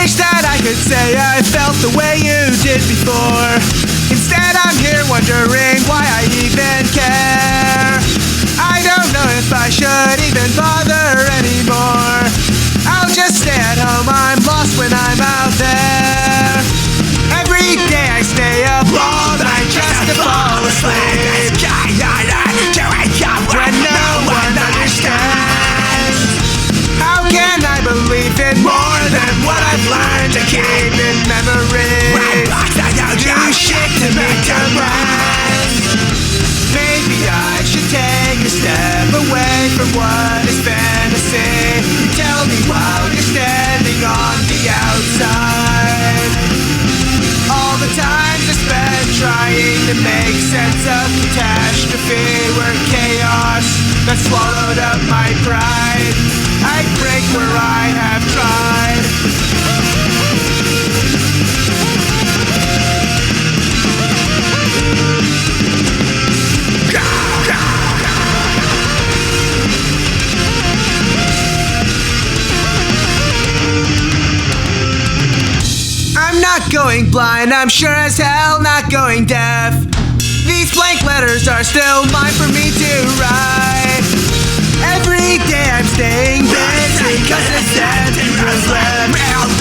wish that I could say I felt the way you did before. Instead I'm here wondering why I even care. I don't know if I should even bother anymore. I'll just stay at home, I'm lost when I'm out there. Every day I stay up all night just to fall asleep, when no one understands. How can I believe in more than what I've learned to keep in memory? Do shit to make demands. Maybe I should take a step away from what is fantasy. You tell me while you're standing on the outside. All the times I spent trying to make sense of catastrophe were chaos that swallowed up my pride. I'd break where I have tried. I'm not going blind, I'm sure as hell not going deaf. These blank letters are still mine for me to write. Every day I'm staying busy cause the sentence was left.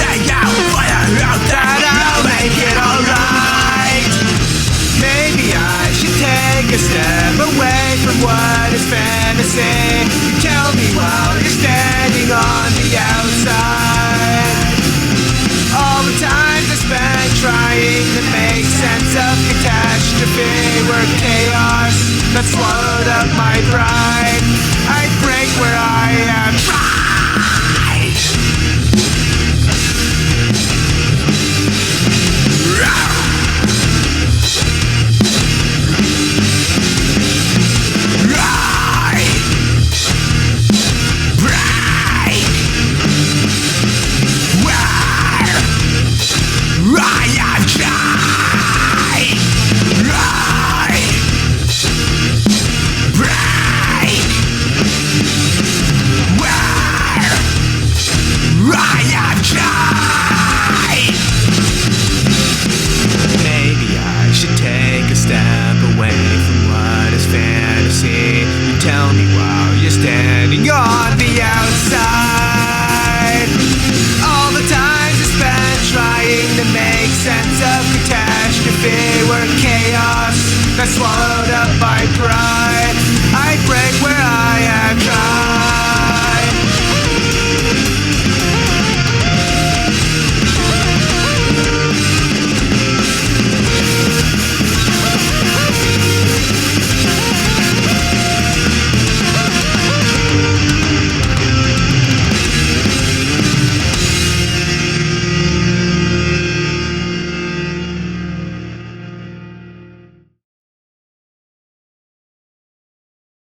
That I'll make it alright. Maybe I should take a step away from what is fantasy. You tell me while you're standing on the outside. All the times I spent trying to make sense of catastrophe were chaos that swallowed up my pride. I'd break where I have tried. Maybe I should take a step away from what is fantasy. You tell me while you're standing on the outside. All the times I spent trying to make sense of catastrophe were chaos that swallowed